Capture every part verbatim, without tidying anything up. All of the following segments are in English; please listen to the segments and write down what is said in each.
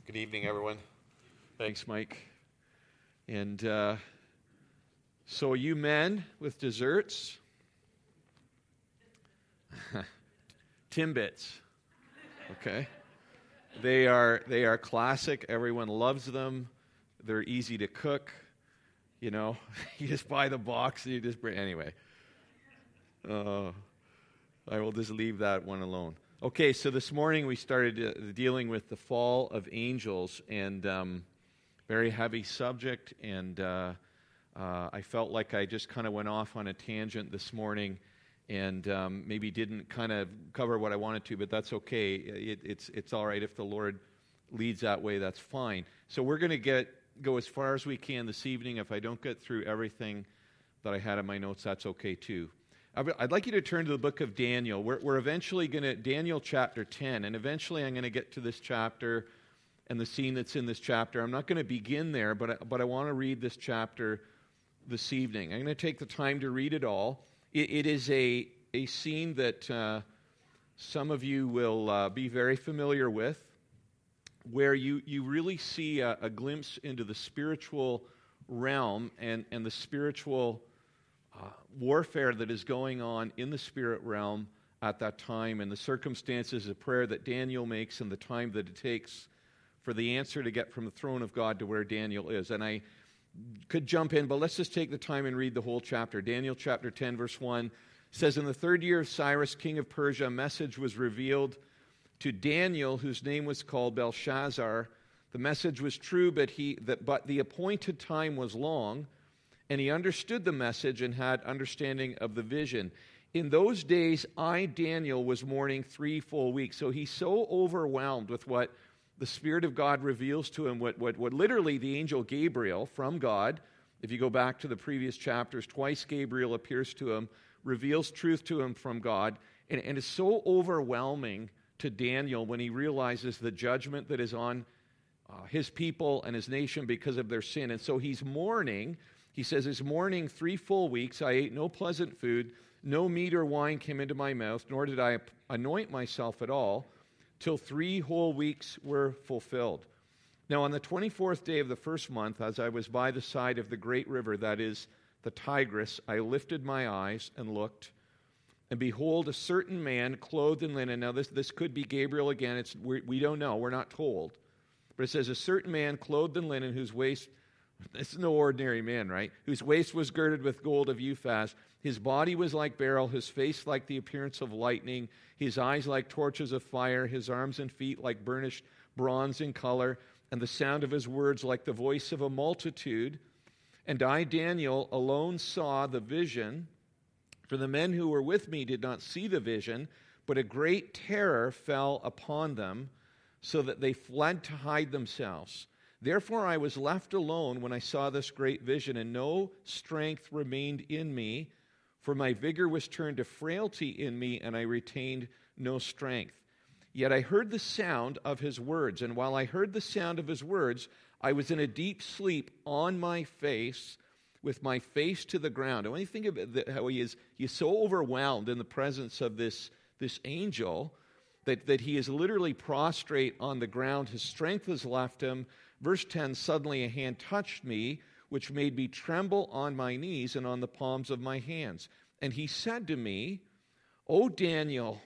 Good evening, everyone. Thanks, Mike. And uh, so you men with desserts, Timbits, okay? They are they are classic. Everyone loves them. They're easy to cook. You know, you just buy the box and you just bring. Anyway, uh, I will just leave that one alone. Okay, so this morning we started uh, dealing with the fall of angels, and um, very heavy subject, and uh, uh, I felt like I just kind of went off on a tangent this morning, and um, maybe didn't kind of cover what I wanted to, but that's okay. It, it's it's all right if the Lord leads that way. That's fine. So we're going to get go as far as we can this evening. If I don't get through everything that I had in my notes, that's okay too. I'd like you to turn to the book of Daniel. We're, we're eventually going to, Daniel chapter ten, and eventually I'm going to get to this chapter and the scene that's in this chapter. I'm not going to begin there, but I, but I want to read this chapter this evening. I'm going to take the time to read it all. It, it is a, a scene that uh, some of you will uh, be very familiar with, where you, you really see a, a glimpse into the spiritual realm and, and the spiritual Uh, warfare that is going on in the spirit realm at that time, and the circumstances of prayer that Daniel makes and the time that it takes for the answer to get from the throne of God to where Daniel is. And I could jump in, but let's just take the time and read the whole chapter. Daniel chapter ten, verse one says, "In the third year of Cyrus, king of Persia, a message was revealed to Daniel, whose name was called Belshazzar. The message was true, but he that but the appointed time was long. And he understood the message and had understanding of the vision. In those days, I, Daniel, was mourning three full weeks." So he's so overwhelmed with what the Spirit of God reveals to him, what, what, what literally the angel Gabriel from God, if you go back to the previous chapters, twice Gabriel appears to him, reveals truth to him from God. And, and it's so overwhelming to Daniel when he realizes the judgment that is on uh, his people and his nation because of their sin. And so he's mourning. He says, "It's mourning three full weeks. I ate no pleasant food. No meat or wine came into my mouth, nor did I anoint myself at all, till three whole weeks were fulfilled. Now on the twenty-fourth day of the first month, as I was by the side of the great river, that is the Tigris, I lifted my eyes and looked, and behold, a certain man clothed in linen." Now this, this could be Gabriel again. It's we, we don't know. We're not told. But it says, "A certain man clothed in linen, whose waist..." This is no ordinary man, right? "Whose waist was girded with gold of Uphaz. His body was like beryl, his face like the appearance of lightning, his eyes like torches of fire, his arms and feet like burnished bronze in color, and the sound of his words like the voice of a multitude. And I, Daniel, alone saw the vision, for the men who were with me did not see the vision, but a great terror fell upon them, so that they fled to hide themselves. Therefore I was left alone when I saw this great vision, and no strength remained in me, for my vigor was turned to frailty in me, and I retained no strength. Yet I heard the sound of his words, and while I heard the sound of his words, I was in a deep sleep on my face, with my face to the ground." And when you think of it, how he is, he is so overwhelmed in the presence of this, this angel that, that he is literally prostrate on the ground. His strength has left him. Verse ten, "Suddenly a hand touched me, which made me tremble on my knees and on the palms of my hands. And he said to me, O Daniel,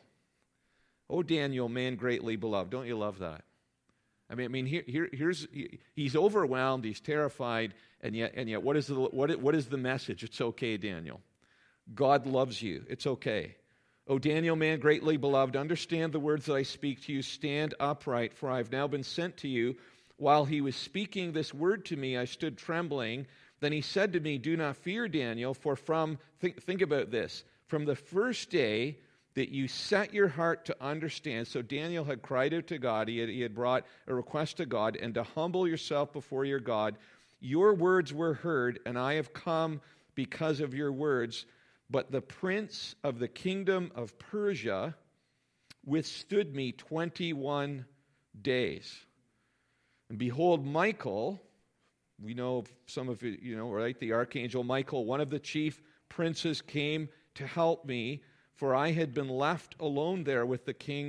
O Daniel, man greatly beloved." Don't you love that? I mean, I mean, here, here, here's he's overwhelmed, he's terrified, and yet, and yet, what is the what, what is the message? It's okay, Daniel. God loves you. It's okay. "O Daniel, man greatly beloved, understand the words that I speak to you. Stand upright, for I have now been sent to you." While he was speaking this word to me, I stood trembling. Then he said to me, "Do not fear, Daniel, for from," think, think about this, "from the first day that you set your heart to understand." So Daniel had cried out to God. He had, he had brought a request to God, "and to humble yourself before your God. Your words were heard, and I have come because of your words. But the prince of the kingdom of Persia withstood me twenty-one days. And behold, Michael," we know some of it, you know, right? The archangel Michael, "one of the chief princes, came to help me, for I had been left alone there with the kings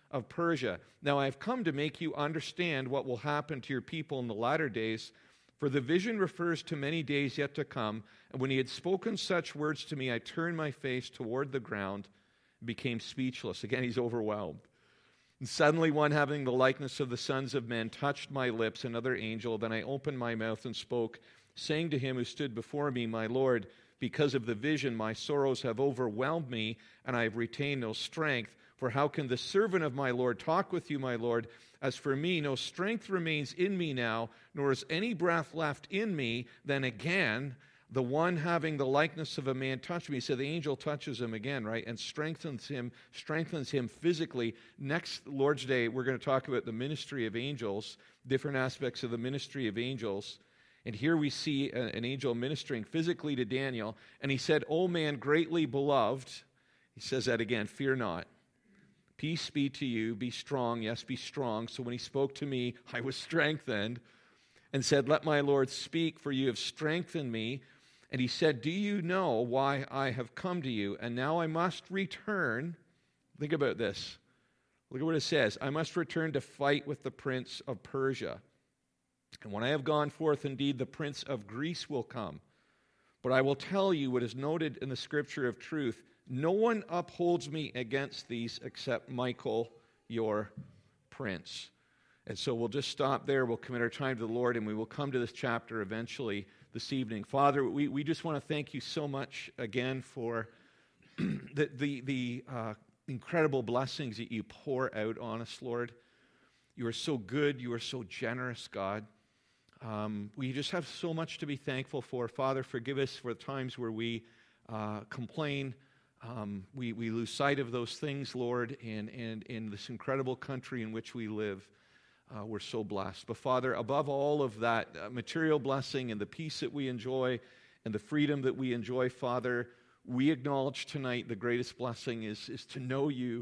of Persia. Now I have come to make you understand what will happen to your people in the latter days, for the vision refers to many days yet to come. And when he had spoken such words to me, I turned my face toward the ground and became speechless." Again, he's overwhelmed. "And suddenly one having the likeness of the sons of men touched my lips, another angel. Then I opened my mouth and spoke, saying to him who stood before me, 'My Lord, because of the vision my sorrows have overwhelmed me, and I have retained no strength. For how can the servant of my Lord talk with you, my Lord? As for me, no strength remains in me now, nor is any breath left in me. Then again, the one having the likeness of a man touched me." So the angel touches him again, right? And strengthens him, strengthens him physically. Next Lord's Day, we're going to talk about the ministry of angels, different aspects of the ministry of angels. And here we see a, an angel ministering physically to Daniel. And he said, "O man greatly beloved," he says that again, "fear not. Peace be to you, be strong." Yes, be strong. So when he spoke to me, I was strengthened, and said, "Let my Lord speak, for you have strengthened me." And he said, "Do you know why I have come to you? And now I must return." Think about this. Look at what it says. "I must return to fight with the prince of Persia. And when I have gone forth, indeed, the prince of Greece will come. But I will tell you what is noted in the scripture of truth. No one upholds me against these except Michael, your prince." And so we'll just stop there. We'll commit our time to the Lord, and we will come to this chapter eventually this evening. Father, we, we just want to thank you so much again for the, the, the uh, incredible blessings that you pour out on us, Lord. You are so good. You are so generous, God. Um, we just have so much to be thankful for. Father, forgive us for the times where we uh, complain. Um, we, we lose sight of those things, Lord, and, and in this incredible country in which we live. Uh, we're so blessed. But Father, above all of that uh, material blessing and the peace that we enjoy and the freedom that we enjoy, Father, we acknowledge tonight the greatest blessing is, is to know you,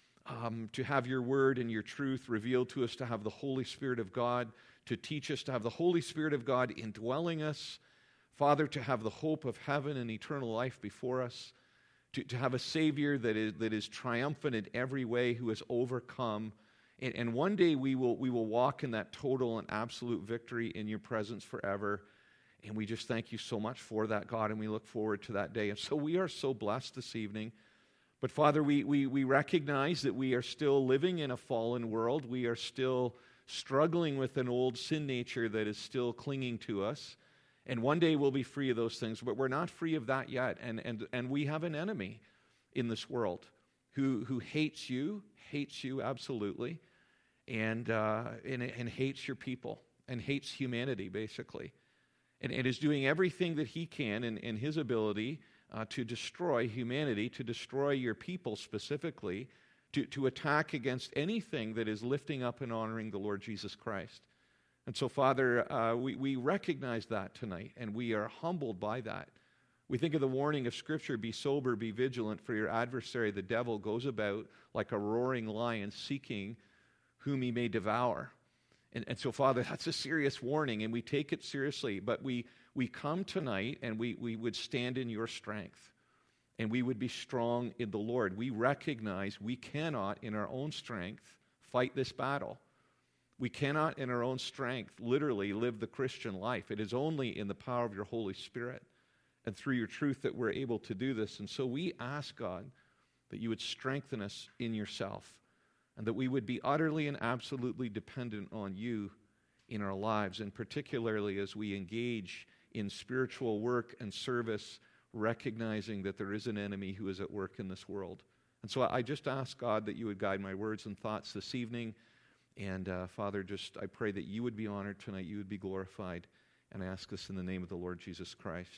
um, to have your word and your truth revealed to us, to have the Holy Spirit of God to teach us, to have the Holy Spirit of God indwelling us, Father, to have the hope of heaven and eternal life before us, to, to have a Savior that is, that is triumphant in every way, who has overcome. And, and one day we will, we will walk in that total and absolute victory in your presence forever. And we just thank you so much for that, God, and we look forward to that day. And so we are so blessed this evening. But Father, we, we, we recognize that we are still living in a fallen world. We are still struggling with an old sin nature that is still clinging to us. And one day we'll be free of those things, but we're not free of that yet. And, and, and we have an enemy in this world who, who hates you, hates you absolutely, and, uh, and, and hates your people, and hates humanity, basically. And, and is doing everything that he can in, in his ability uh, to destroy humanity, to destroy your people specifically, to, to attack against anything that is lifting up and honoring the Lord Jesus Christ. And so, Father, uh, we, we recognize that tonight, and we are humbled by that. We think of the warning of Scripture, "Be sober, be vigilant, for your adversary, the devil, goes about like a roaring lion, seeking whom he may devour." And, and so, Father, that's a serious warning, and we take it seriously. But we, we come tonight, and we, we would stand in your strength, and we would be strong in the Lord. We recognize we cannot, in our own strength, fight this battle. We cannot, in our own strength, literally live the Christian life. It is only in the power of your Holy Spirit and through your truth that we're able to do this. And so we ask, God, that you would strengthen us in yourself, and that we would be utterly and absolutely dependent on you in our lives, and particularly as we engage in spiritual work and service, recognizing that there is an enemy who is at work in this world. And so I just ask, God, that you would guide my words and thoughts this evening. And uh, Father, just I pray that you would be honored tonight, you would be glorified. And I ask this in the name of the Lord Jesus Christ.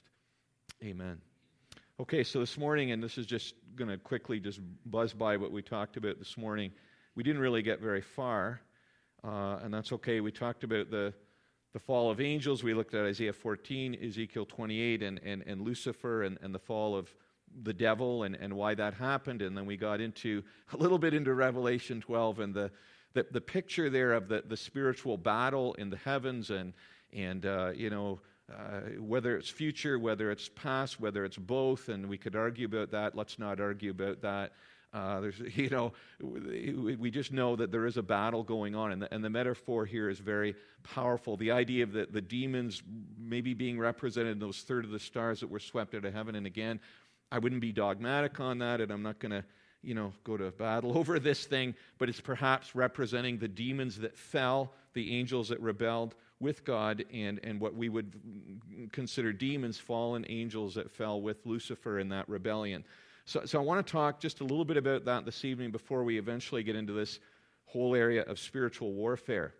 Amen. Okay, so this morning, and this is just going to quickly just buzz by what we talked about this morning. We didn't really get very far, uh, and that's okay. We talked about the the fall of angels. We looked at Isaiah fourteen, Ezekiel twenty-eight, and, and, and Lucifer, and, and the fall of the devil, and, and why that happened. And then we got into a little bit into Revelation twelve, and the the, the picture there of the, the spiritual battle in the heavens, and, and uh, you know, uh, whether it's future, whether it's past, whether it's both, and we could argue about that. Let's not argue about that. Uh, there's, you know, we, we just know that there is a battle going on, and the, and the metaphor here is very powerful. The idea of the, the demons maybe being represented in those third of the stars that were swept out of heaven. And again, I wouldn't be dogmatic on that, and I'm not going to, you know, go to battle over this thing, but it's perhaps representing the demons that fell, the angels that rebelled with God, and, and what we would consider demons, fallen angels that fell with Lucifer in that rebellion. So, so I want to talk just a little bit about that this evening before we eventually get into this whole area of spiritual warfare.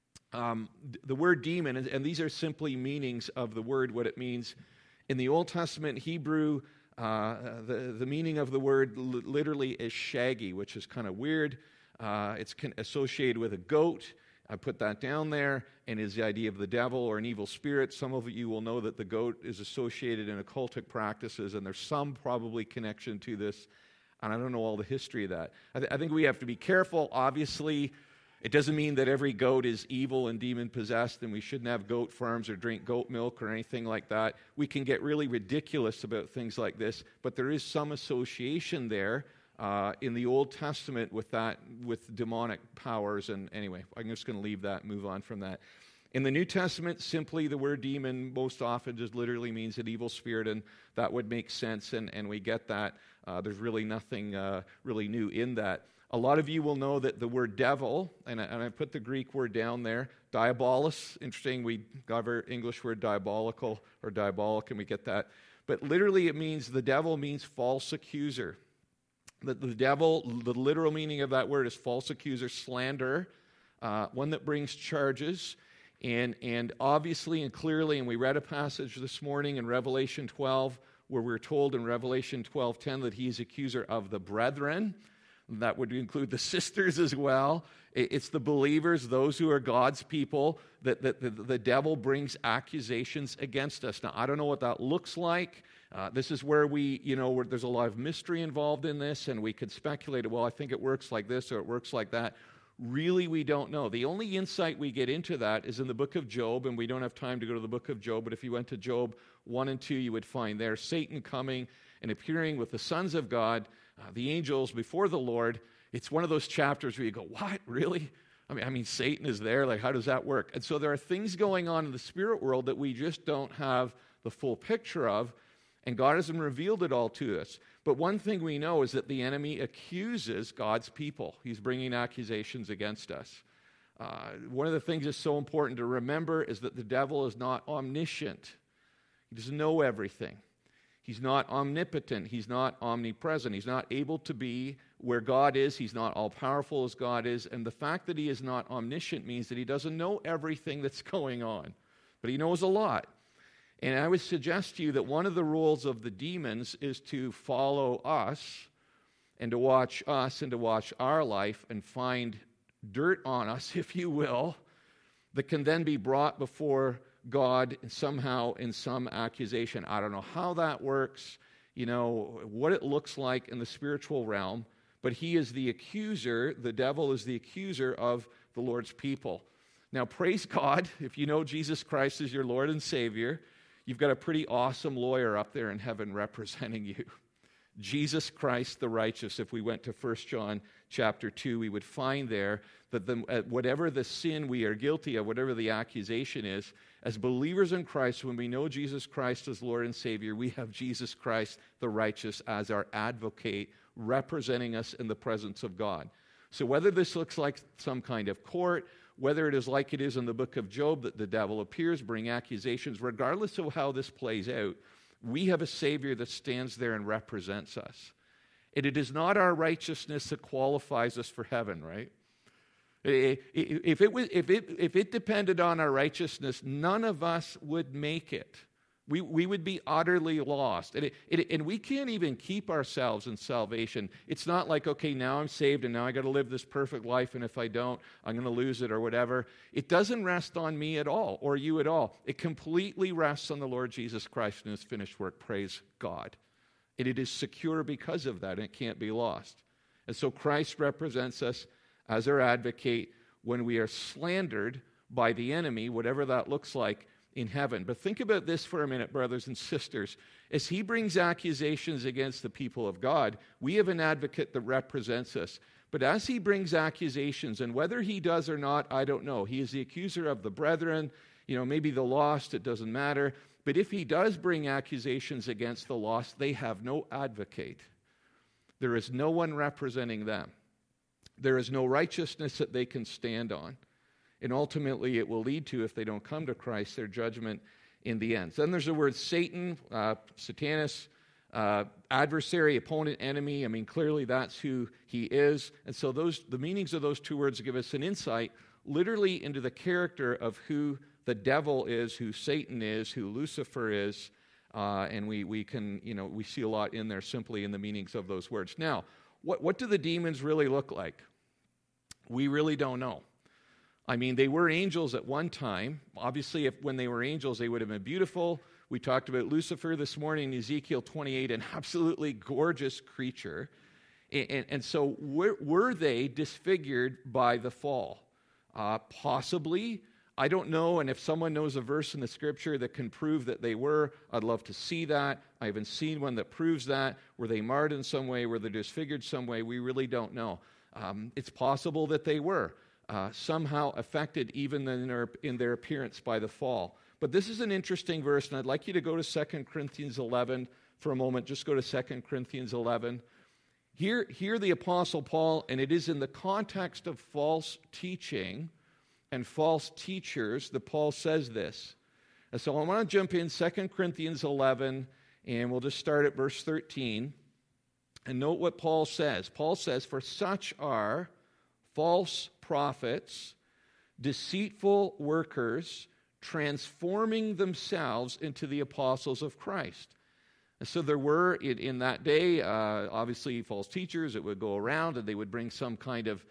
Um, the word demon, and, and these are simply meanings of the word, what it means. In the Old Testament Hebrew, uh, the, the meaning of the word l- literally is shaggy, which is kind of weird. Uh, it's con- associated with a goat. I put that down there, and is the idea of the devil or an evil spirit. Some of you will know that the goat is associated in occultic practices, and there's some probably connection to this, and I don't know all the history of that. I, th- I think we have to be careful. Obviously, it doesn't mean that every goat is evil and demon-possessed, and we shouldn't have goat farms or drink goat milk or anything like that. We can get really ridiculous about things like this, but there is some association there Uh, in the Old Testament with that, with demonic powers. And anyway, I'm just going to leave that and move on from that. In the New Testament, simply the word demon most often just literally means an evil spirit, and that would make sense, and, and we get that. Uh, there's really nothing uh, really new in that. A lot of you will know that the word devil, and I, and I put the Greek word down there, diabolos. Interesting, we got our English word diabolical or diabolic, and we get that. But literally it means, the devil means false accuser. The, the devil, the literal meaning of that word is false accuser, slander, uh, one that brings charges. And, and obviously and clearly, and we read a passage this morning in Revelation twelve, where we're told in Revelation twelve ten that he's accuser of the brethren. That would include the sisters as well. It's the believers, those who are God's people, that, that the, the devil brings accusations against us. Now, I don't know what that looks like. Uh, this is where we, you know, where there's a lot of mystery involved in this, and we could speculate, well, I think it works like this or it works like that. Really, we don't know. The only insight we get into that is in the book of Job, and we don't have time to go to the book of Job, but if you went to Job one and two, you would find there Satan coming and appearing with the sons of God, uh, the angels, before the Lord. It's one of those chapters where you go, what, really? I mean, I mean, Satan is there. Like, how does that work? And so there are things going on in the spirit world that we just don't have the full picture of, and God hasn't revealed it all to us. But one thing we know is that the enemy accuses God's people. He's bringing accusations against us. Uh, one of the things that's so important to remember is that the devil is not omniscient. He doesn't know everything. He's not omnipotent. He's not omnipresent. He's not able to be where God is. He's not all-powerful as God is. And the fact that he is not omniscient means that he doesn't know everything that's going on. But he knows a lot. And I would suggest to you that one of the roles of the demons is to follow us and to watch us and to watch our life and find dirt on us, if you will, that can then be brought before God somehow in some accusation. I don't know how that works, you know, what it looks like in the spiritual realm, but he is the accuser, the devil is the accuser of the Lord's people. Now, praise God, if you know Jesus Christ as your Lord and Savior, you've got a pretty awesome lawyer up there in heaven representing you. Jesus Christ the righteous. If we went to First John chapter two, we would find there that the, uh, whatever the sin we are guilty of, whatever the accusation is, as believers in Christ, when we know Jesus Christ as Lord and Savior, we have Jesus Christ the righteous as our advocate, representing us in the presence of God. So whether this looks like some kind of court, whether it is like it is in the book of Job that the devil appears, bring accusations, regardless of how this plays out, we have a Savior that stands there and represents us. And it is not our righteousness that qualifies us for heaven, right? If it was, if it, if it depended on our righteousness, none of us would make it. We, we would be utterly lost. And, it, it, and we can't even keep ourselves in salvation. It's not like, okay, now I'm saved and now I got to live this perfect life, and if I don't, I'm going to lose it or whatever. It doesn't rest on me at all or you at all. It completely rests on the Lord Jesus Christ and his finished work. Praise God. And it is secure because of that, and it can't be lost. And so Christ represents us as our advocate when we are slandered by the enemy, whatever that looks like. in heaven. But think about this for a minute, brothers and sisters. As he brings accusations against the people of God, we have an advocate that represents us. But as he brings accusations, and whether he does or not, I don't know. He is the accuser of the brethren, you know, maybe the lost, it doesn't matter. But if he does bring accusations against the lost, they have no advocate. There is no one representing them. There is no righteousness that they can stand on. And ultimately, it will lead to, if they don't come to Christ, their judgment in the end. Then there's the word Satan, uh, Satanus, uh, adversary, opponent, enemy. I mean, clearly that's who he is. And so those the meanings of those two words give us an insight literally into the character of who the devil is, who Satan is, who Lucifer is. Uh, and we we can, you know, we see a lot in there simply in the meanings of those words. Now, what, what do the demons really look like? We really don't know. I mean, they were angels at one time. Obviously, if when they were angels, they would have been beautiful. We talked about Lucifer this morning in Ezekiel twenty-eight, an absolutely gorgeous creature. And, and, and so were, were they disfigured by the fall? Uh, possibly. I don't know, and if someone knows a verse in the Scripture that can prove that they were, I'd love to see that. I haven't seen one that proves that. Were they marred in some way? Were they disfigured some way? We really don't know. Um, it's possible that they were. Uh, somehow affected even in their, in their appearance by the fall. But this is an interesting verse, and I'd like you to go to Second Corinthians eleven for a moment. Just go to Second Corinthians eleven. Here, here the Apostle Paul, and it is in the context of false teaching and false teachers that Paul says this. And so I want to jump in Second Corinthians eleven, and we'll just start at verse thirteen. And note what Paul says. Paul says, "For such are false prophets, deceitful workers, transforming themselves into the apostles of Christ." And so there were, in, in that day, uh, obviously false teachers that would go around and they would bring some kind of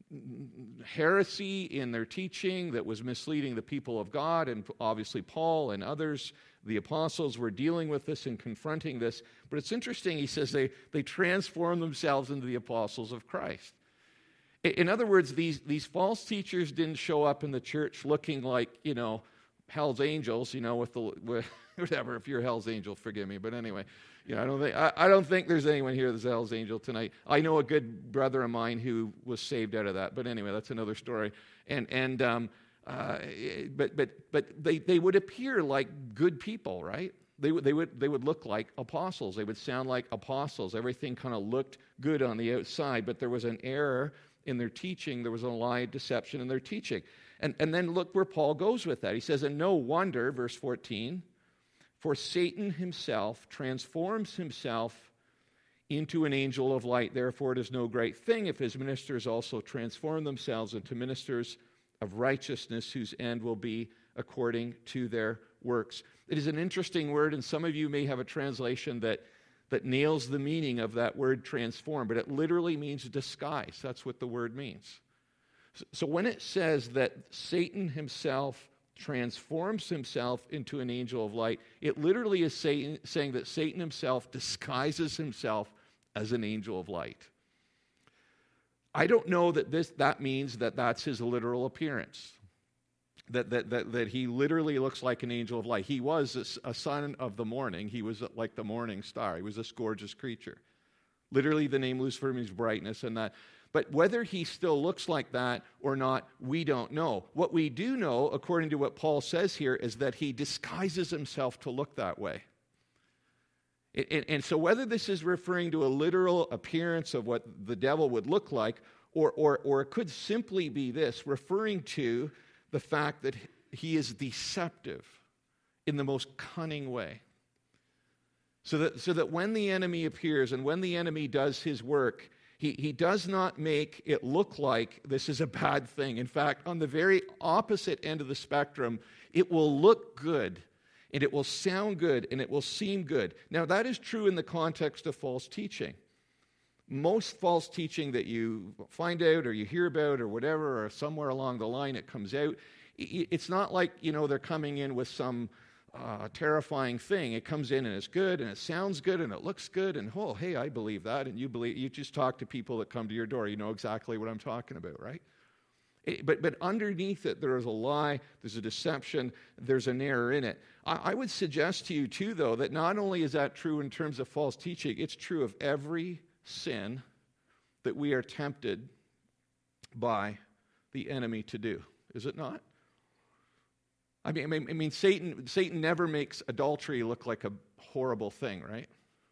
heresy in their teaching that was misleading the people of God. And obviously Paul and others, the apostles, were dealing with this and confronting this. But it's interesting, he says they, they transform themselves into the apostles of Christ. In other words, these, these false teachers didn't show up in the church looking like, you know, Hell's Angels, you know, with the, with, whatever, if you're a Hell's Angel, forgive me. But anyway, you know, I don't think, I, I don't think there's anyone here that's a Hell's Angel tonight. I know a good brother of mine who was saved out of that. But anyway, that's another story. And, and, um, uh, but, but, but they, they would appear like good people, right? They would, they would, they would look like apostles. They would sound like apostles. Everything kind of looked good on the outside, but there was an error in their teaching. There was a lie, deception in their teaching. And, and then look where Paul goes with that. He says, "And no wonder," verse fourteen, "for Satan himself transforms himself into an angel of light. Therefore it is no great thing if his ministers also transform themselves into ministers of righteousness, whose end will be according to their works." It is an interesting word, and some of you may have a translation that that nails the meaning of that word transform, but it literally means disguise. That's what the word means. So, so when it says that Satan himself transforms himself into an angel of light, it literally is saying, saying that Satan himself disguises himself as an angel of light. I don't know that this that means that that's his literal appearance. That, that, that, that he literally looks like an angel of light. He was a, a son of the morning. He was like the morning star. He was this gorgeous creature. Literally, the name Lucifer means brightness and that. But whether he still looks like that or not, we don't know. What we do know, according to what Paul says here, is that he disguises himself to look that way. It, and, and so whether this is referring to a literal appearance of what the devil would look like, or, or, or it could simply be this, referring to the fact that he is deceptive in the most cunning way. So that, so that when the enemy appears and when the enemy does his work, he, he does not make it look like this is a bad thing. In fact, on the very opposite end of the spectrum, it will look good, and it will sound good, and it will seem good. Now, that is true in the context of false teaching. Most false teaching that you find out or you hear about or whatever, or somewhere along the line it comes out, it's not like, you know, they're coming in with some uh, terrifying thing. It comes in and it's good and it sounds good and it looks good and, oh, hey, I believe that. And you believe, you just talk to people that come to your door. You know exactly what I'm talking about, right? It, but, but underneath it, there is a lie, there's a deception, there's an error in it. I, I would suggest to you, too, though, that not only is that true in terms of false teaching, it's true of every sin that we are tempted by the enemy to do. Is it not? I mean, I mean, I mean Satan, Satan never makes adultery look like a horrible thing, right?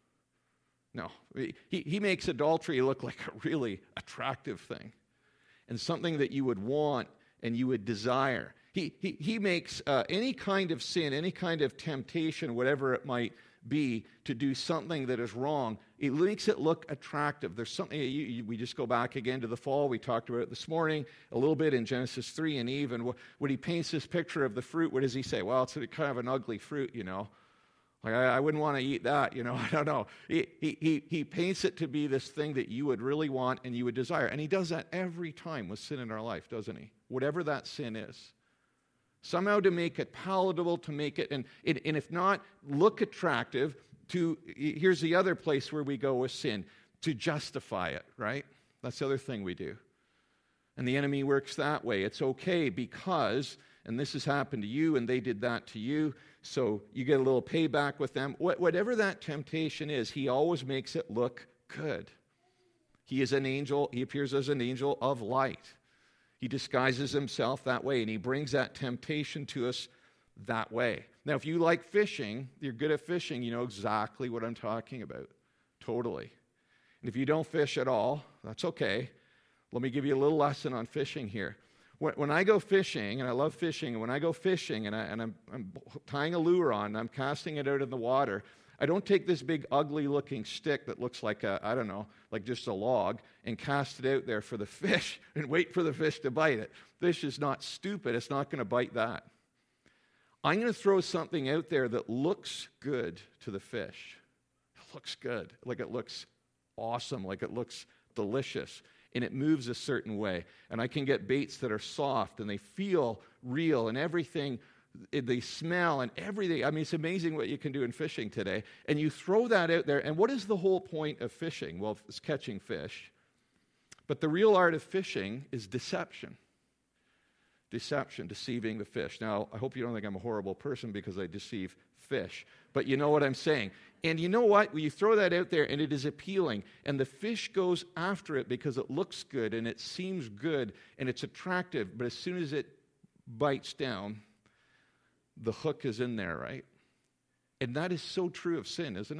No. He, he makes adultery look like a really attractive thing and something that you would want and you would desire. He, he, he makes uh, any kind of sin, any kind of temptation, whatever it might be, to do something that is wrong. It makes it look attractive. There's something, you, you, we just go back again to the fall. We talked about it this morning a little bit in Genesis three and Eve. And when he paints this picture of the fruit, what does he say? Well, it's a, kind of an ugly fruit, you know. Like, I, I wouldn't want to eat that, you know. I don't know. He, he, he paints it to be this thing that you would really want and you would desire. And he does that every time with sin in our life, doesn't he? Whatever that sin is. Somehow to make it palatable, to make it, and, and if not, look attractive, to, here's the other place where we go with sin, to justify it, right? That's the other thing we do. And the enemy works that way. It's okay because, and this has happened to you, and they did that to you, so you get a little payback with them. Whatever that temptation is, he always makes it look good. He is an angel, he appears as an angel of light. He disguises himself that way, and he brings that temptation to us that way. Now, if you like fishing, you're good at fishing, you know exactly what I'm talking about. Totally. And if you don't fish at all, that's okay. Let me give you a little lesson on fishing here. When, when I go fishing, and I love fishing, and when I go fishing, and, I, and I'm, I'm tying a lure on, and I'm casting it out in the water, I don't take this big ugly-looking stick that looks like a, I don't know, like just a log, and cast it out there for the fish and wait for the fish to bite it. Fish is not stupid. It's not going to bite that. I'm going to throw something out there that looks good to the fish. It looks good, like it looks awesome, like it looks delicious, and it moves a certain way. And I can get baits that are soft, and they feel real, and everything, they smell and everything. I mean, it's amazing what you can do in fishing today. And you throw that out there, and what is the whole point of fishing? Well, it's catching fish. But the real art of fishing is deception. Deception, deceiving the fish. Now, I hope you don't think I'm a horrible person because I deceive fish. But you know what I'm saying. And you know what? When you throw that out there, and it is appealing, and the fish goes after it because it looks good, and it seems good, and it's attractive. But as soon as it bites down, the hook is in there, right? And that is so true of sin, isn't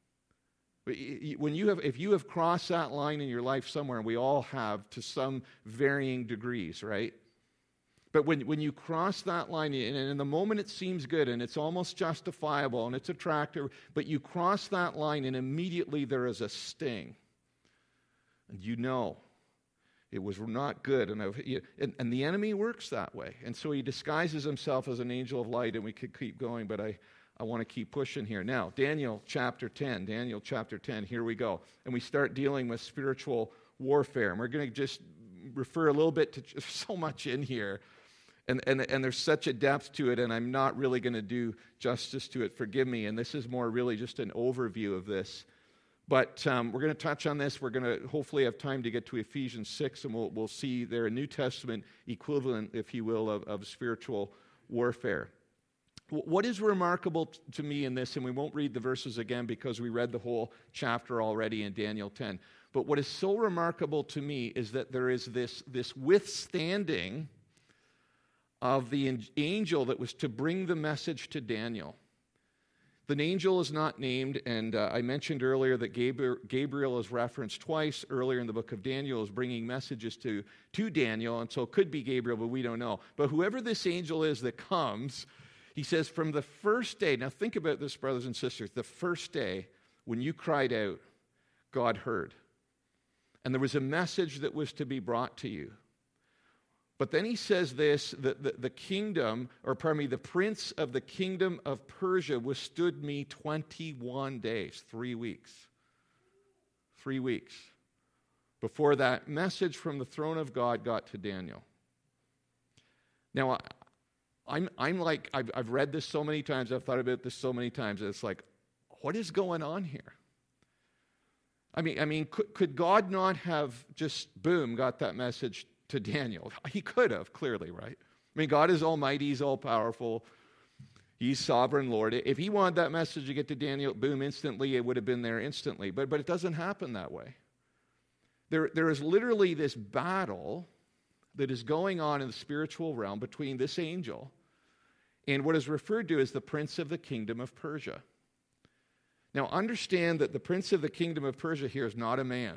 it? When you have, if you have crossed that line in your life somewhere, and we all have to some varying degrees, right? But when, when you cross that line, and in the moment it seems good, and it's almost justifiable, and it's attractive, but you cross that line, and immediately there is a sting. And you know it was not good. And, and, and the enemy works that way. And so he disguises himself as an angel of light, and we could keep going, but I, I want to keep pushing here. Now, Daniel chapter ten. Daniel chapter ten, here we go. And we start dealing with spiritual warfare. And we're going to just refer a little bit to just so much in here. And, and, and there's such a depth to it, and I'm not really going to do justice to it. Forgive me. And this is more really just an overview of this. But um, we're going to touch on this. We're going to hopefully have time to get to Ephesians six, and we'll, we'll see there a New Testament equivalent, if you will, of, of spiritual warfare. What is remarkable t- to me in this, and we won't read the verses again because we read the whole chapter already in Daniel ten, but what is so remarkable to me is that there is this, this withstanding of the angel that was to bring the message to Daniel. The angel is not named, and uh, I mentioned earlier that Gabriel, Gabriel is referenced twice earlier in the book of Daniel as bringing messages to, to Daniel, and so it could be Gabriel, but we don't know. But whoever this angel is that comes, he says, from the first day, now think about this, brothers and sisters, the first day when you cried out, God heard. And there was a message that was to be brought to you. But then he says this, that the, the kingdom, or pardon me, the prince of the kingdom of Persia withstood me twenty-one days, three weeks. Three weeks. Before that message from the throne of God got to Daniel. Now, I, I'm, I'm like, I've, I've read this so many times, I've thought about this so many times, it's like, what is going on here? I mean, I mean, could, could God not have just, boom, got that message to Daniel. He could have, clearly, right? I mean, God is almighty, he's all-powerful, he's sovereign Lord. If he wanted that message to get to Daniel, boom, instantly, it would have been there instantly. But, but it doesn't happen that way. There, there is literally this battle that is going on in the spiritual realm between this angel and what is referred to as the prince of the kingdom of Persia. Now, understand that the prince of the kingdom of Persia here is not a man.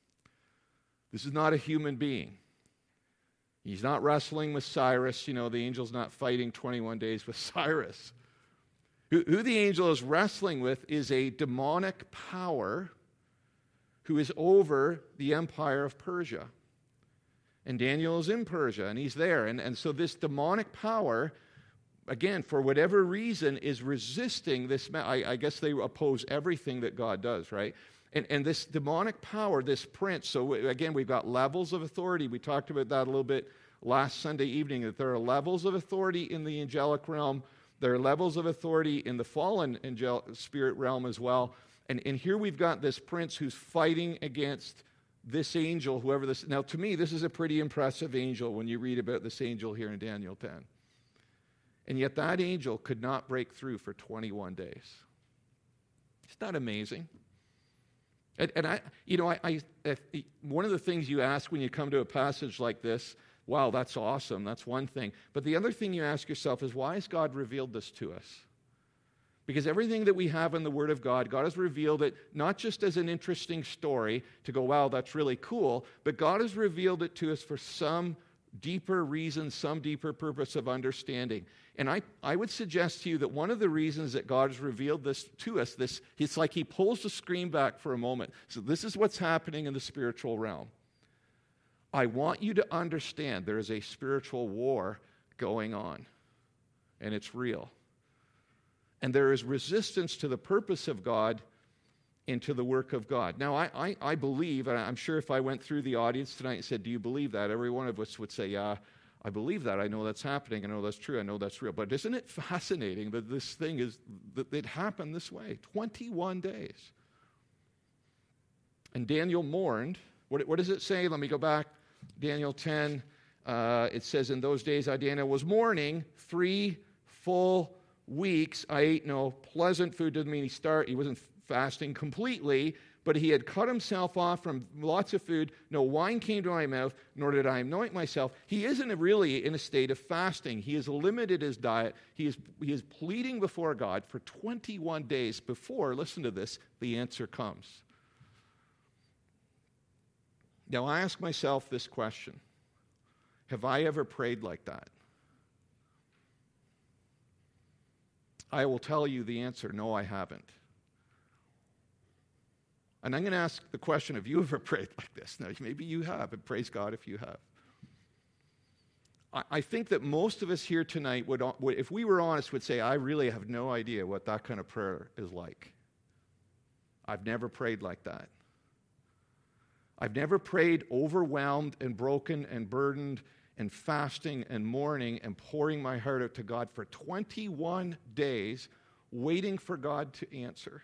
This is not a human being. He's not wrestling with Cyrus. You know, the angel's not fighting twenty-one days with Cyrus. Who, who the angel is wrestling with is a demonic power who is over the empire of Persia. And Daniel is in Persia, and he's there. And, and so this demonic power, again, for whatever reason, is resisting this. Ma- I, I guess they oppose everything that God does, right? And, and this demonic power, this prince, so again, we've got levels of authority. We talked about that a little bit last Sunday evening, that there are levels of authority in the angelic realm. There are levels of authority in the fallen angel spirit realm as well. And, and here we've got this prince who's fighting against this angel, whoever this... Now, to me, this is a pretty impressive angel when you read about this angel here in Daniel ten. And yet that angel could not break through for twenty-one days. Isn't that amazing? And, and I, you know, I, I if, one of the things you ask when you come to a passage like this, wow, that's awesome, that's one thing. But the other thing you ask yourself is, why has God revealed this to us? Because everything that we have in the Word of God, God has revealed it not just as an interesting story to go, wow, that's really cool, but God has revealed it to us for some deeper reason, some deeper purpose of understanding. And I, I would suggest to you that one of the reasons that God has revealed this to us, this it's like he pulls the screen back for a moment. So this is what's happening in the spiritual realm. I want you to understand there is a spiritual war going on, and it's real. And there is resistance to the purpose of God and to the work of God. Now, I, I, I believe, and I'm sure if I went through the audience tonight and said, do you believe that? Every one of us would say, yeah, I believe that. I know that's happening. I know that's true. I know that's real. But isn't it fascinating that this thing is, that it happened this way? twenty-one days. And Daniel mourned. What, what does it say? Let me go back. Daniel ten, uh, it says, in those days I, Daniel, was mourning three full weeks. I ate no pleasant food. Doesn't mean he start. He wasn't fasting completely, but he had cut himself off from lots of food. No wine came to my mouth, nor did I anoint myself. He isn't really in a state of fasting. He has limited his diet. He is, he is pleading before God for twenty-one days before, listen to this, the answer comes. Now, I ask myself this question. Have I ever prayed like that? I will tell you the answer, no, I haven't. And I'm going to ask the question, have you ever prayed like this? Now, maybe you have, and praise God if you have. I, I think that most of us here tonight, would, would, if we were honest, would say, I really have no idea what that kind of prayer is like. I've never prayed like that. I've never prayed overwhelmed and broken and burdened and fasting and mourning and pouring my heart out to God for twenty-one days, waiting for God to answer.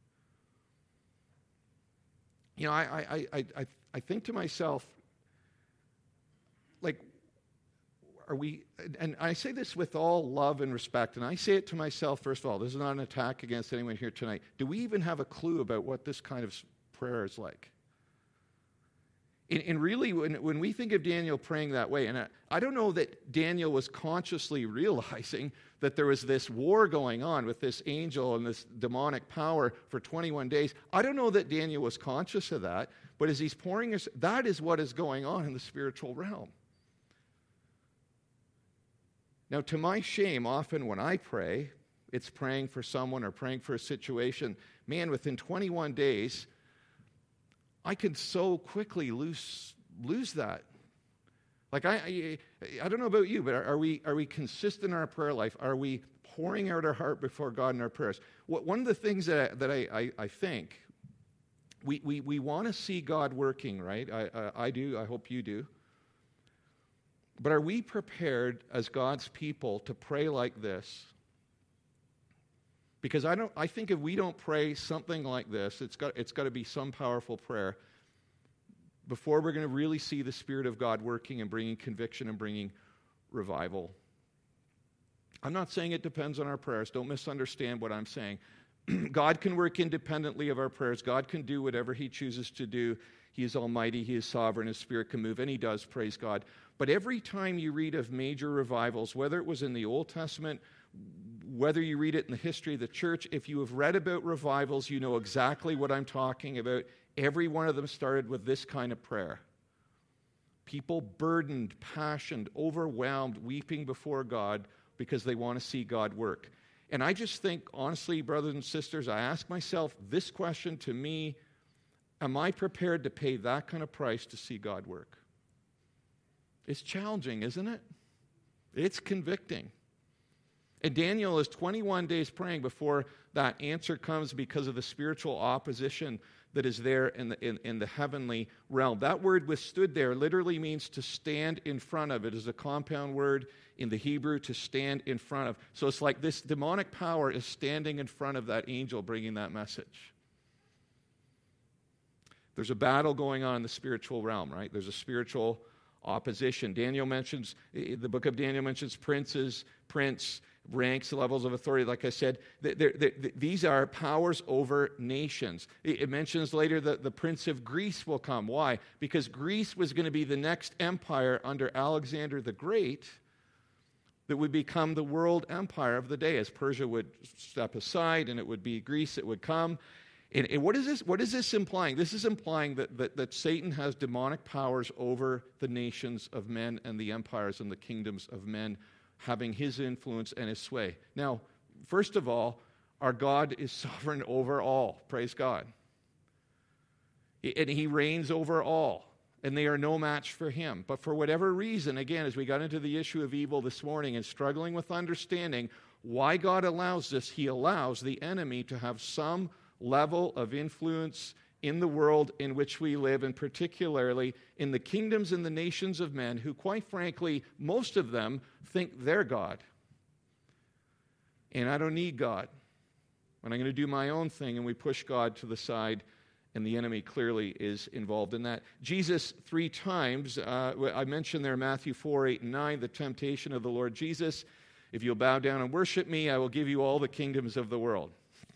You know, I, I, I, I, I think to myself, like, are we, and I say this with all love and respect, and I say it to myself, first of all, this is not an attack against anyone here tonight. Do we even have a clue about what this kind of prayer is like? And, and really, when, when we think of Daniel praying that way, and I, I don't know that Daniel was consciously realizing that there was this war going on with this angel and this demonic power for twenty-one days. I don't know that Daniel was conscious of that, but as he's pouring his, that is what is going on in the spiritual realm. Now, to my shame, often when I pray, it's praying for someone or praying for a situation. Man, within twenty-one days, I can so quickly lose lose that. Like, I, I, I don't know about you, but are, are we are we consistent in our prayer life? Are we pouring out our heart before God in our prayers? What, one of the things that I, that I, I, I think, we, we, we want to see God working, right? I, I, I do. I hope you do. But are we prepared as God's people to pray like this? Because I don't. I think if we don't pray something like this, it's got it's got to be some powerful prayer. before we're going to really see the Spirit of God working and bringing conviction and bringing revival. I'm not saying it depends on our prayers. Don't misunderstand what I'm saying. God can work independently of our prayers. God can do whatever he chooses to do. He is almighty. He is sovereign. His Spirit can move, and he does, praise God. But every time you read of major revivals, whether it was in the Old Testament, whether you read it in the history of the church, if you have read about revivals, you know exactly what I'm talking about. Every one of them started with this kind of prayer. People burdened, passioned, overwhelmed, weeping before God because they want to see God work. And I just think, honestly, brothers and sisters, I ask myself this question to me: am I prepared to pay that kind of price to see God work? It's challenging, isn't it? It's convicting. And Daniel is twenty-one days praying before that answer comes because of the spiritual opposition that is there in the, in, in the heavenly realm. That word withstood there literally means to stand in front of. It is a compound word in the Hebrew, to stand in front of. So it's like this demonic power is standing in front of that angel bringing that message. There's a battle going on in the spiritual realm, right? There's a spiritual opposition. Daniel mentions, the book of Daniel mentions princes, prince, ranks, levels of authority. Like I said, they're, they're, these are powers over nations. It mentions later that the prince of Greece will come. Why? Because Greece was going to be the next empire under Alexander the Great that would become the world empire of the day, as Persia would step aside and it would be Greece that would come. And, and what is this? What is this implying? This is implying that, that, that Satan has demonic powers over the nations of men and the empires and the kingdoms of men, having his influence and his sway. Now, first of all, our God is sovereign over all. Praise God. And he reigns over all. And they are no match for him. But for whatever reason, again, as we got into the issue of evil this morning and struggling with understanding why God allows this, he allows the enemy to have some level of influence in the world in which we live, and particularly in the kingdoms and the nations of men who, quite frankly, most of them think they're God. And I don't need God. And I'm going to do my own thing, and we push God to the side, and the enemy clearly is involved in that. Jesus, three times, uh, I mentioned there Matthew four, eight, and nine, the temptation of the Lord Jesus. If you'll bow down and worship me, I will give you all the kingdoms of the world.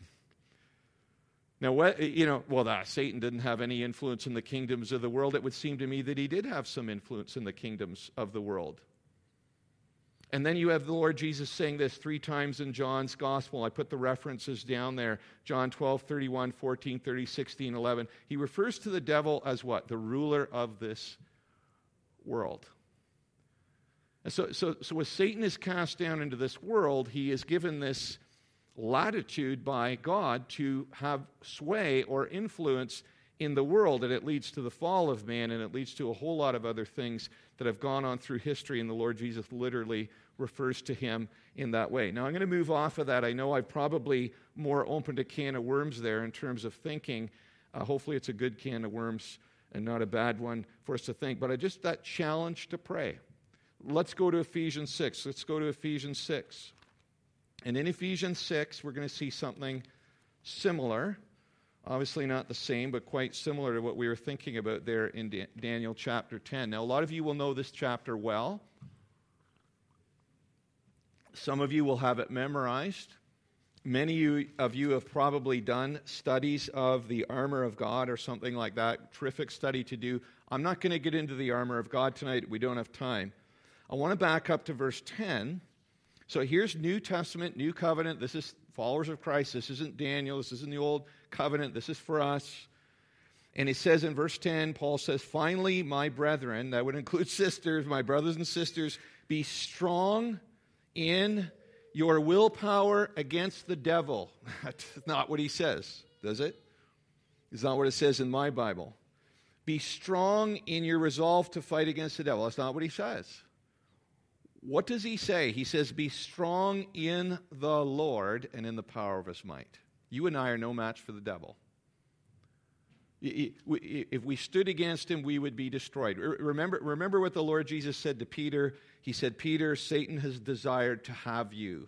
Now, what, you know, well, that Satan didn't have any influence in the kingdoms of the world. It would seem to me that he did have some influence in the kingdoms of the world. And then you have the Lord Jesus saying this three times in John's gospel. I put the references down there. John twelve, thirty-one, fourteen, thirty, sixteen, eleven. He refers to the devil as what? The ruler of this world. And so, so, so as Satan is cast down into this world, he is given this latitude by God to have sway or influence in the world, and it leads to the fall of man, and it leads to a whole lot of other things that have gone on through history, and the Lord Jesus literally refers to him in that way. Now, I'm going to move off of that. I know I've probably more opened a can of worms there in terms of thinking. Uh, hopefully it's a good can of worms and not a bad one for us to think, but I just, that challenge to pray. Let's go to Ephesians six. Let's go to Ephesians six. And in Ephesians six, we're going to see something similar. Obviously not the same, but quite similar to what we were thinking about there in Da- Daniel chapter ten. Now, a lot of you will know this chapter well. Some of you will have it memorized. Many of you have probably done studies of the armor of God or something like that. Terrific study to do. I'm not going to get into the armor of God tonight. We don't have time. I want to back up to verse ten. So here's New Testament, New Covenant. This is followers of Christ. This isn't Daniel. This isn't the Old Covenant. This is for us. And it says in verse ten, Paul says, "Finally, my brethren," that would include sisters, my brothers and sisters, "be strong in your willpower against the devil." That's not what he says, does it? It's not what it says in my Bible. Be strong in your resolve to fight against the devil. That's not what he says. What does he say? He says, be strong in the Lord and in the power of his might. You and I are no match for the devil. If we stood against him, we would be destroyed. Remember, remember what the Lord Jesus said to Peter? He said, "Peter, Satan has desired to have you."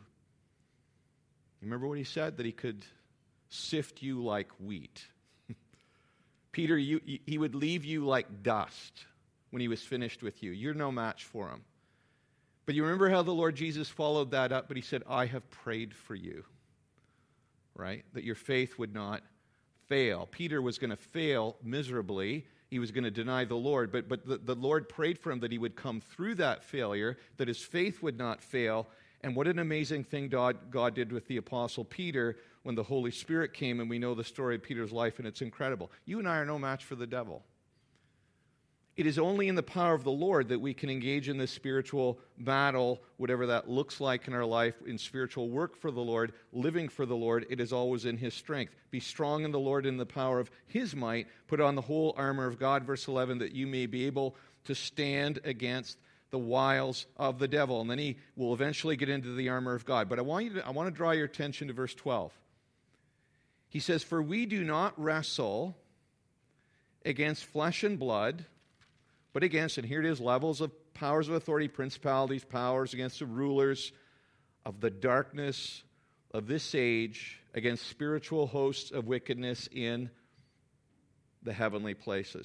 Remember what he said? That he could sift you like wheat. Peter, you, he would leave you like dust when he was finished with you. You're no match for him. But you remember how the Lord Jesus followed that up, but he said, I have prayed for you, right? That your faith would not fail. Peter was going to fail miserably. He was going to deny the Lord, but, but the, the Lord prayed for him that he would come through that failure, that his faith would not fail. And what an amazing thing God, God did with the Apostle Peter when the Holy Spirit came, and we know the story of Peter's life, and it's incredible. You and I are no match for the devil. It is only in the power of the Lord that we can engage in this spiritual battle, whatever that looks like in our life, in spiritual work for the Lord, living for the Lord. It is always in his strength. Be strong in the Lord in the power of his might. Put on the whole armor of God, verse eleven, that you may be able to stand against the wiles of the devil. And then he will eventually get into the armor of God. But I want you to, I want to draw your attention to verse twelve. He says, for we do not wrestle against flesh and blood, but against, and here it is, levels of powers of authority, principalities, powers, against the rulers of the darkness of this age, against spiritual hosts of wickedness in the heavenly places.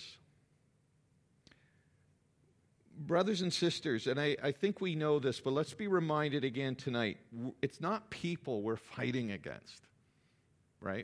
Brothers and sisters, and I, I think we know this, but let's be reminded again tonight, it's not people we're fighting against, right?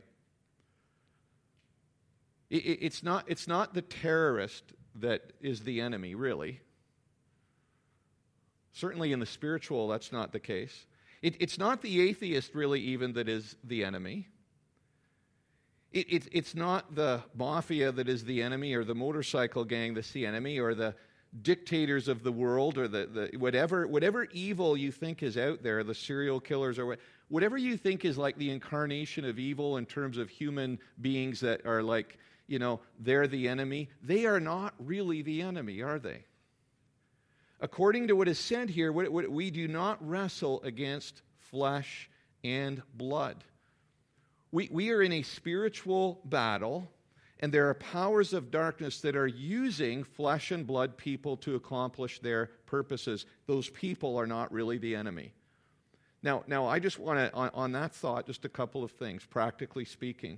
It, it, it's not, it's not the terrorist that is the enemy, really. Certainly in the spiritual, that's not the case. It, it's not the atheist, really, even, that is the enemy. It, it, it's not the mafia that is the enemy, or the motorcycle gang that's the enemy, or the dictators of the world, or the, the whatever whatever evil you think is out there, the serial killers, or what, whatever you think is like the incarnation of evil in terms of human beings that are like, you know, they're the enemy. They are not really the enemy, are they? According to what is said here, we do not wrestle against flesh and blood. We, we are in a spiritual battle, and there are powers of darkness that are using flesh and blood people to accomplish their purposes. Those people are not really the enemy. Now, now I just want to, on, on that thought, just a couple of things, practically speaking.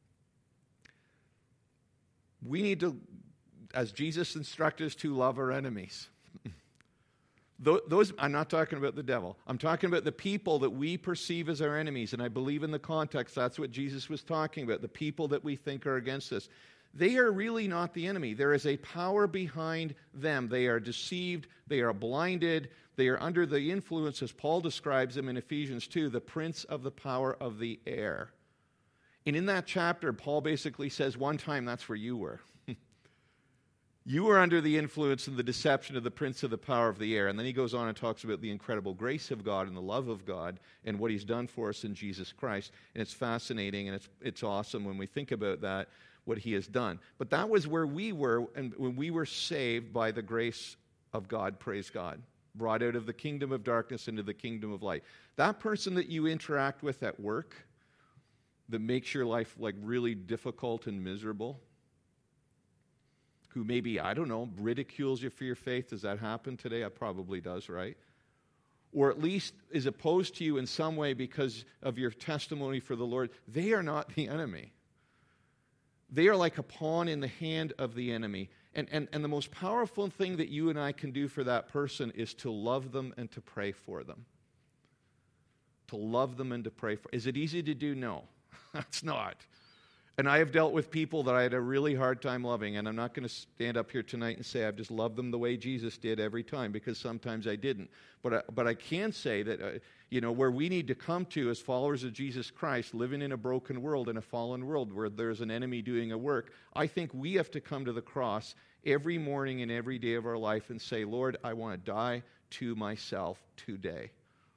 We need to, as Jesus instructed us to, love our enemies. Those, I'm not talking about the devil. I'm talking about the people that we perceive as our enemies, and I believe in the context that's what Jesus was talking about, the people that we think are against us. They are really not the enemy. There is a power behind them. They are deceived. They are blinded. They are under the influence, as Paul describes them in Ephesians two, the prince of the power of the air. And in that chapter, Paul basically says, one time that's where you were. You were under the influence and the deception of the prince of the power of the air. And then he goes on and talks about the incredible grace of God and the love of God and what he's done for us in Jesus Christ. And it's fascinating and it's it's awesome when we think about that, what he has done. But that was where we were, and when we were saved by the grace of God, praise God, brought out of the kingdom of darkness into the kingdom of light. That person that you interact with at work that makes your life like really difficult and miserable, who maybe, I don't know, ridicules you for your faith. Does that happen today? It probably does, right? Or at least is opposed to you in some way because of your testimony for the Lord. They are not the enemy. They are like a pawn in the hand of the enemy. And, and, and the most powerful thing that you and I can do for that person is to love them and to pray for them. To love them and to pray for. Is it easy to do? No, it's not. And I have dealt with people that I had a really hard time loving, and I'm not going to stand up here tonight and say I've just loved them the way Jesus did every time, because sometimes I didn't. But I, but I can say that, uh, you know, where we need to come to as followers of Jesus Christ, living in a broken world, in a fallen world where there's an enemy doing a work, I think we have to come to the cross every morning and every day of our life and say, Lord, I want to die to myself today.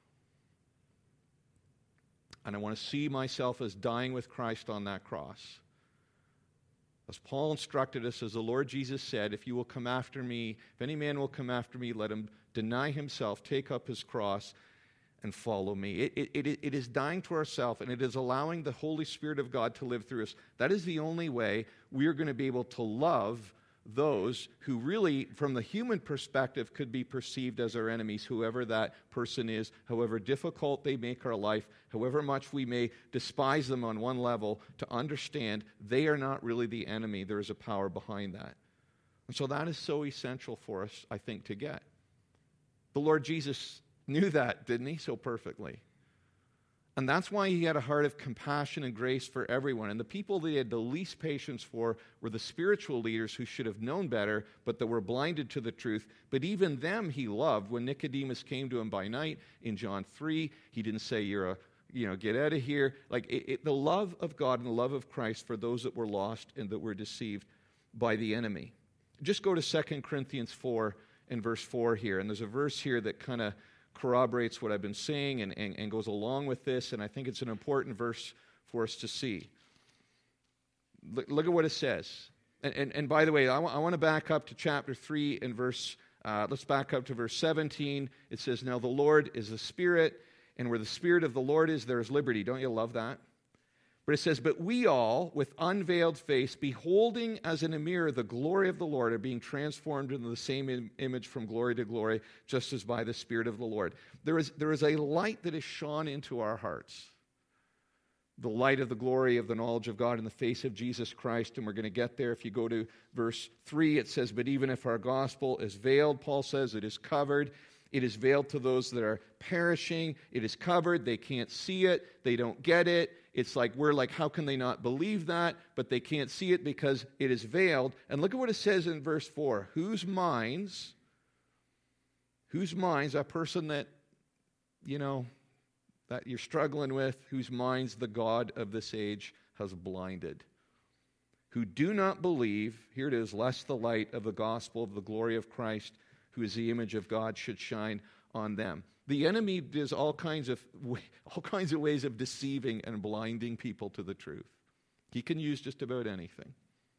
And I want to see myself as dying with Christ on that cross. As Paul instructed us, as the Lord Jesus said, if you will come after me, if any man will come after me, let him deny himself, take up his cross, and follow me. It, it, it, it is dying to ourselves, and it is allowing the Holy Spirit of God to live through us. That is the only way we are going to be able to love those who really, from the human perspective, could be perceived as our enemies, whoever that person is, however difficult they make our life, however much we may despise them on one level, to understand they are not really the enemy. There is a power behind that. And so that is so essential for us, I think, to get. The Lord Jesus knew that, didn't he, so perfectly? And that's why he had a heart of compassion and grace for everyone. And the people that he had the least patience for were the spiritual leaders who should have known better, but that were blinded to the truth. But even them he loved. When Nicodemus came to him by night in John three, he didn't say, you're a, you know, get out of here. Like it, it, the love of God and the love of Christ for those that were lost and that were deceived by the enemy. Just go to Second Corinthians four and verse four here. And there's a verse here that kind of corroborates what I've been saying and, and, and goes along with this, and I think it's an important verse for us to see. Look, look at what it says. And, and, and by the way, I, w- I want to back up to chapter three and verse, uh, let's back up to verse seventeen. It says, now the Lord is the Spirit, and where the Spirit of the Lord is, there is liberty. Don't you love that? But it says, but we all, with unveiled face, beholding as in a mirror the glory of the Lord, are being transformed into the same im- image from glory to glory, just as by the Spirit of the Lord. There is, there is a light that is shone into our hearts. The light of the glory of the knowledge of God in the face of Jesus Christ, and we're going to get there. If you go to verse three, it says, but even if our gospel is veiled, Paul says, it is covered. It is veiled to those that are perishing. It is covered. They can't see it. They don't get it. It's like, we're like, how can they not believe that? But they can't see it because it is veiled. And look at what it says in verse four. Whose minds, whose minds, a person that, you know, that you're struggling with, whose minds the God of this age has blinded. Who do not believe, here it is, lest the light of the gospel of the glory of Christ, who is the image of God, should shine on them. The enemy does all kinds of all kinds of ways of deceiving and blinding people to the truth. He can use just about anything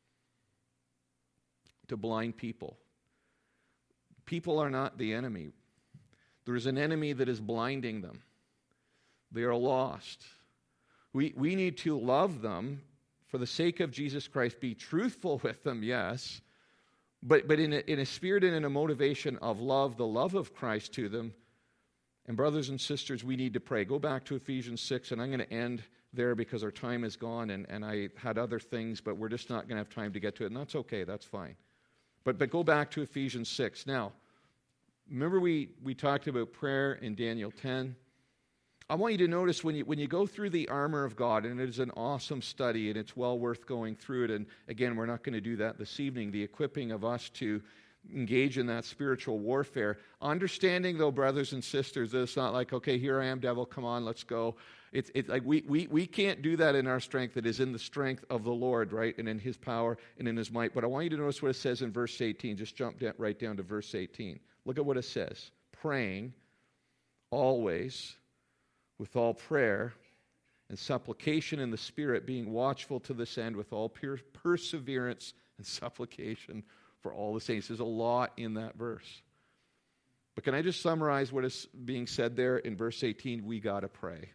to blind people. People are not the enemy. There is an enemy that is blinding them. They are lost. We, we need to love them for the sake of Jesus Christ. Be truthful with them, yes, but, but in, a, in a spirit and in a motivation of love, the love of Christ to them. And brothers and sisters, we need to pray. Go back to Ephesians six, and I'm going to end there because our time is gone, and, and I had other things, but we're just not going to have time to get to it, and that's okay, that's fine. But but go back to Ephesians six. Now, remember we, we talked about prayer in Daniel ten? I want you to notice when you when you go through the armor of God, and it is an awesome study, and it's well worth going through it, and again, we're not going to do that this evening, the equipping of us to engage in that spiritual warfare. Understanding, though, brothers and sisters, that it's not like, okay, here I am, devil, come on, let's go. It's, it's like we, we, we can't do that in our strength. It is in the strength of the Lord, right, and in his power and in his might. But I want you to notice what it says in verse eighteen. Just jump down, right down to verse eighteen. Look at what it says. Praying always with all prayer and supplication in the Spirit, being watchful to this end with all pure perseverance and supplication for all the saints. There's a lot in that verse. But can I just summarize what is being said there in verse eighteen? We got to pray.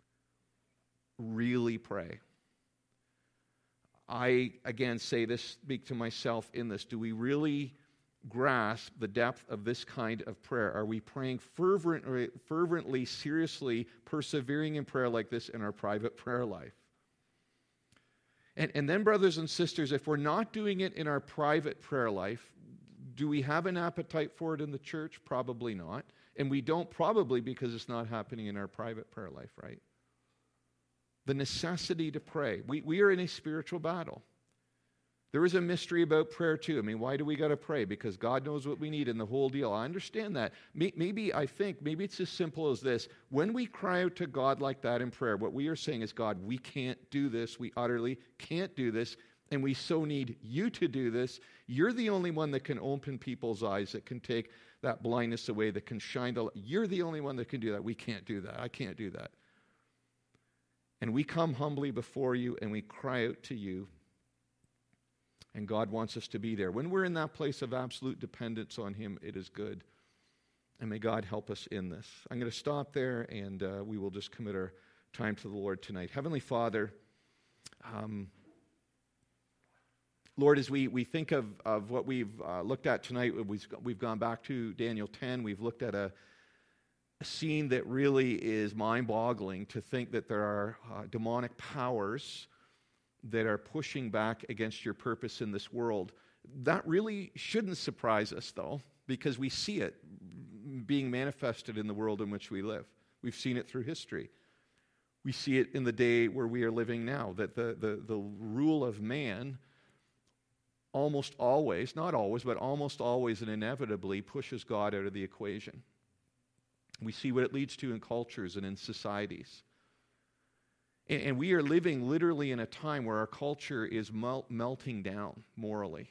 Really pray. I, again, say this, speak to myself in this. Do we really grasp the depth of this kind of prayer? Are we praying fervently, fervently, seriously, persevering in prayer like this in our private prayer life? And, and then, brothers and sisters, if we're not doing it in our private prayer life, do we have an appetite for it in the church? Probably not. And we don't probably because it's not happening in our private prayer life, right? The necessity to pray. We, we are in a spiritual battle. There is a mystery about prayer too. I mean, why do we got to pray? Because God knows what we need in the whole deal. I understand that. Maybe, I think, maybe it's as simple as this. When we cry out to God like that in prayer, what we are saying is, God, we can't do this. We utterly can't do this. And we so need you to do this. You're the only one that can open people's eyes, that can take that blindness away, that can shine the light. You're the only one that can do that. We can't do that. I can't do that. And we come humbly before you and we cry out to you. And God wants us to be there. When we're in that place of absolute dependence on him, it is good. And may God help us in this. I'm going to stop there, and uh, we will just commit our time to the Lord tonight. Heavenly Father, um, Lord, as we, we think of, of what we've uh, looked at tonight, we've, we've gone back to Daniel ten. We've looked at a, a scene that really is mind-boggling to think that there are uh, demonic powers that are pushing back against your purpose in this world. That really shouldn't surprise us, though, because we see it being manifested in the world in which we live. We've seen it through history. We see it in the day where we are living now, that the, the, the rule of man almost always, not always, but almost always and inevitably pushes God out of the equation. We see what it leads to in cultures and in societies. And, and we are living literally in a time where our culture is mel- melting down morally.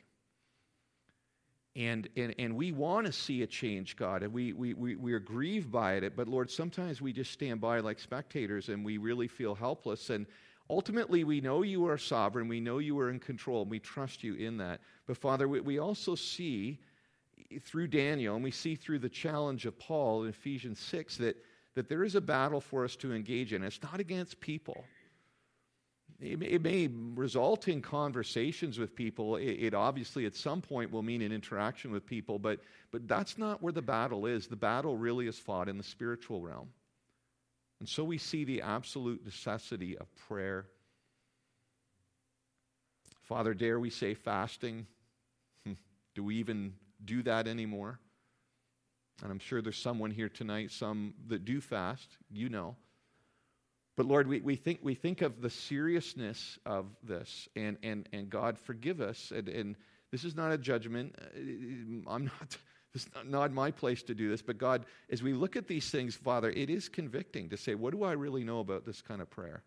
And, and, and we want to see a change, God, and we, we, we, we are grieved by it. But, Lord, sometimes we just stand by like spectators and we really feel helpless. And ultimately, we know you are sovereign. We know you are in control, and we trust you in that. But, Father, we, we also see through Daniel, and we see through the challenge of Paul in Ephesians six, that, that there is a battle for us to engage in. It's not against people. It may, it may result in conversations with people. It, it obviously at some point will mean an interaction with people, but, but that's not where the battle is. The battle really is fought in the spiritual realm. And so we see the absolute necessity of prayer. Father, dare we say fasting? Do we even do that anymore? And I'm sure there's someone here tonight, some that do fast, you know. But Lord, we, we think we think of the seriousness of this, and and and God, forgive us. And, and this is not a judgment. I'm not. This is not my place to do this. But God, as we look at these things, Father, it is convicting to say, what do I really know about this kind of prayer?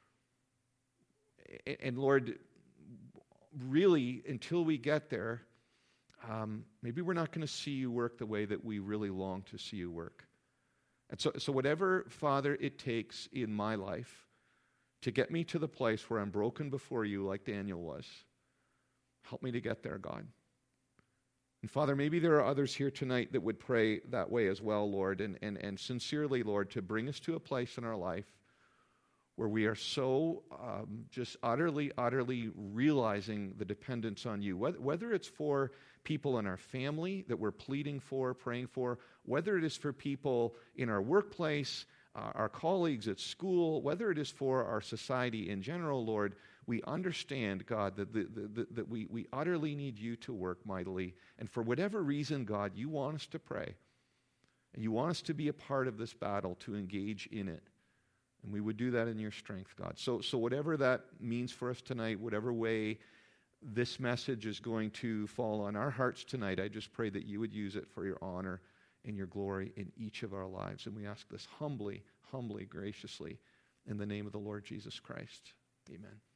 And, and Lord, really, until we get there, um, maybe we're not going to see you work the way that we really long to see you work. And so, so whatever, Father, it takes in my life to get me to the place where I'm broken before you like Daniel was, help me to get there, God. And Father, maybe there are others here tonight that would pray that way as well, Lord, and, and, and sincerely, Lord, to bring us to a place in our life where we are so um, just utterly, utterly realizing the dependence on you, whether, whether it's for people in our family that we're pleading for, praying for, whether it is for people in our workplace, uh, our colleagues at school, whether it is for our society in general, Lord, we understand, God, that, the, the, the, that we, we utterly need you to work mightily. And for whatever reason, God, you want us to pray. And you want us to be a part of this battle, to engage in it. And we would do that in your strength, God. So, so whatever that means for us tonight, whatever way this message is going to fall on our hearts tonight, I just pray that you would use it for your honor and your glory in each of our lives. And we ask this humbly, humbly, graciously, in the name of the Lord Jesus Christ. Amen.